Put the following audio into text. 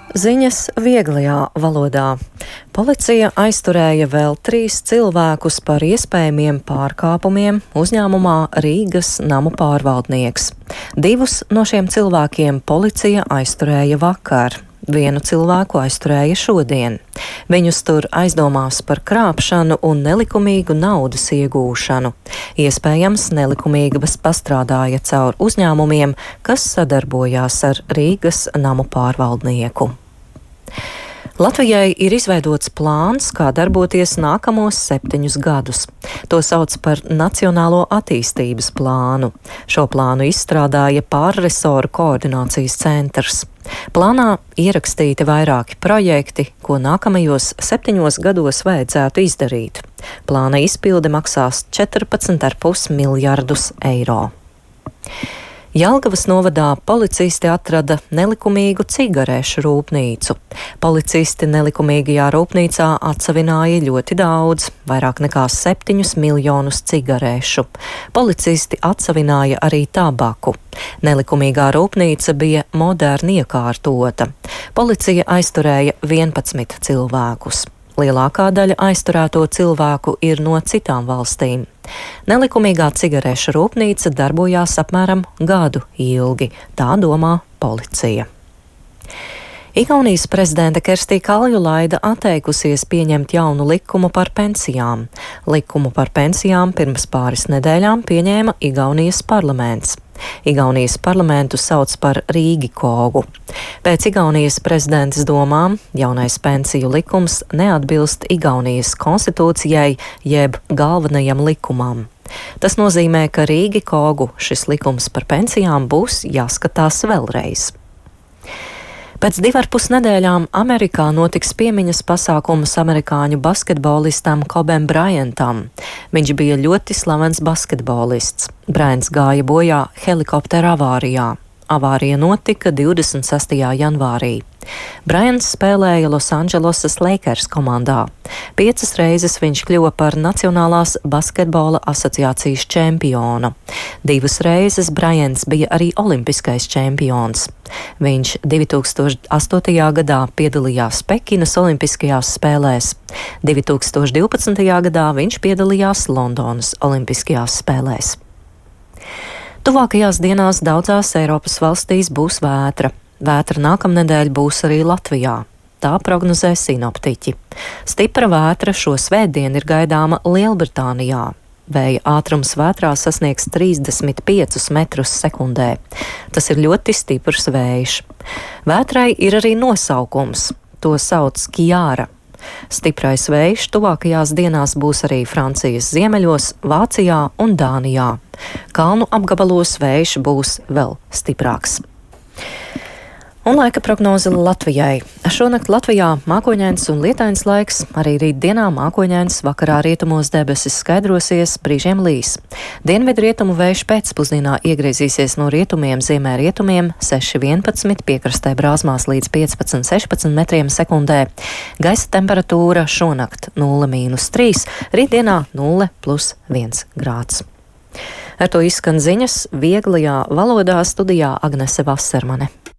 Ziņas vieglajā valodā. Policija aizturēja vēl 3 cilvēkus par iespējamiem pārkāpumiem uzņēmumā Rīgas namu pārvaldnieks. 2 no šiem cilvēkiem policija aizturēja vakar. 1 cilvēku aizturēja šodien. Viņus tur aizdomās par krāpšanu un nelikumīgu naudas iegūšanu. Iespējams, nelikumības pastrādāja caur uzņēmumiem, kas sadarbojās ar Rīgas namu pārvaldnieku. Latvijai ir izveidots plāns, kā darboties nākamos 7 gadus. To sauc par Nacionālo attīstības plānu. Šo plānu izstrādāja pārresoru koordinācijas centrs. Plānā ierakstīti vairāki projekti, ko nākamajos 7 gados vajadzētu izdarīt. Plāna izpilde maksās 14,5 miljardus eiro. Jelgavas novadā policisti atrada nelikumīgu cigarešu rūpnīcu. Policisti nelikumīgajā rūpnīcā atsavināja ļoti daudz, vairāk nekā 7 miljonus cigarešu. Policisti atsavināja arī tabaku. Nelikumīgā rūpnīca bija moderni iekārtota. Policija aizturēja 11 cilvēkus. Lielākā daļa aizturēto cilvēku ir no citām valstīm. Nelikumīgā cigarešu rūpnīca darbojās apmēram gadu ilgi, tā domā policija. Igaunijas prezidente Kerstī Kaljulaida atteikusies pieņemt jaunu likumu par pensijām. Likumu par pensijām pirms pāris nedēļām pieņēma Igaunijas parlaments. Igaunijas parlamentu sauc par Rīgikogu. Pēc Igaunijas prezidentes domām jaunais pensiju likums neatbilst Igaunijas konstitūcijai jeb galvenajam likumam. Tas nozīmē, ka Rīgikogu šis likums par pensijām būs jāskatās vēlreiz. Pēc 2,5 nedēļām Amerikā notiks piemiņas pasākums amerikāņu basketbolistam Kobem Bryantam. Viņš bija ļoti slavens basketbolists. Bryants gāja bojā helikoptera avārijā. Avārija notika 26. janvārī. Bryants spēlēja Losandželosas Lakers komandā. 5 reizes viņš kļuva par Nacionālās basketbola asociācijas čempionu. 2 reizes Bryants bija arī olimpiskais čempions. Viņš 2008. gadā piedalījās Pekinas olimpiskajās spēlēs. 2012. gadā viņš piedalījās Londonas olimpiskajās spēlēs. Tuvākajās dienās daudzās Eiropas valstīs būs vētra. Vētra nākamnedēļ būs arī Latvijā. Tā prognozē sinoptiķi. Stipra vētra šo svētdienu ir gaidāma Lielbritānijā. Vēja ātrums vētrā sasniegs 35 metrus sekundē. Tas ir ļoti stiprs vējš. Vētrai ir arī nosaukums. To sauc Kiāra. Stiprais vējš tuvākajās dienās būs arī Francijas ziemeļos, Vācijā un Dānijā. Kalnu apgabalos vējš būs vēl stiprāks. Un laika prognoze Latvijai. Šonakt Latvijā mākoņains un lietains laiks, arī rītdienā mākoņains, vakarā rietumos debesis skaidrosies, brīžiem līs. Dienvidrietumu vējš pēcpusdienā iegriezīsies no rietumiem, ziemē rietumiem 6,11, piekrastē brāzmās līdz 15,16 metriem sekundē. Gaisa temperatūra šonakt 0,-3, rītdienā 0,+1 grāds. Ar to izskan ziņas vieglajā valodā, studijā Agnese Vasermane.